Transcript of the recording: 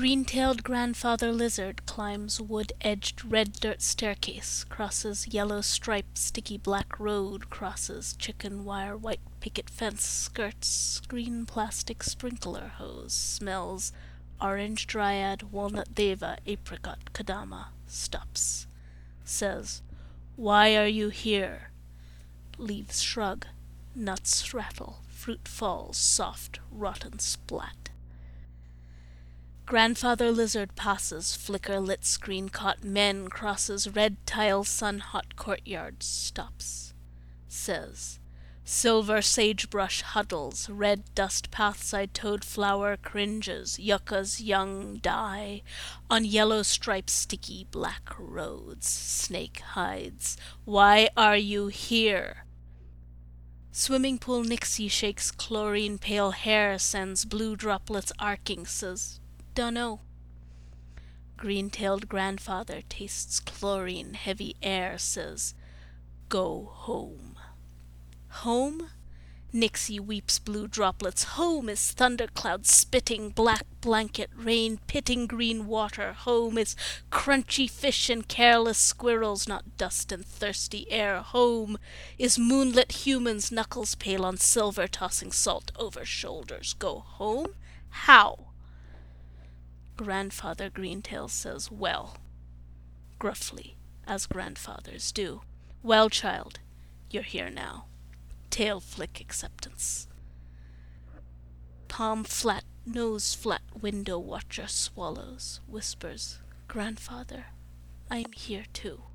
Green-tailed grandfather lizard climbs wood-edged red dirt staircase, crosses yellow striped sticky black road, crosses chicken wire white picket fence, skirts green plastic sprinkler hose, smells orange dryad, walnut deva, apricot kadama, stops, says, "Why are you here?" Leaves shrug, nuts rattle, fruit falls, soft rotten splat. Grandfather lizard passes, flicker lit screen caught men, crosses red tile sun hot courtyard, stops, says, "Silver sagebrush huddles, red dust pathside toad flower cringes, yuccas young die, on yellow striped sticky black roads, snake hides. Why are you here?" Swimming pool Nixie shakes chlorine pale hair, sends blue droplets arcing, says, "Dunno." Green-tailed grandfather tastes chlorine heavy air, says, "Go home." Home? Nixie weeps blue droplets. Home is thundercloud spitting black blanket rain pitting green water. Home is crunchy fish and careless squirrels, not dust and thirsty air. Home is moonlit humans, knuckles pale on silver, tossing salt over shoulders. Go home? How? Grandfather Greentail says, "Well," gruffly, as grandfathers do. "Well, child, you're here now." Tail flick acceptance. Palm flat, nose flat, window watcher swallows, whispers, "Grandfather, I am here too."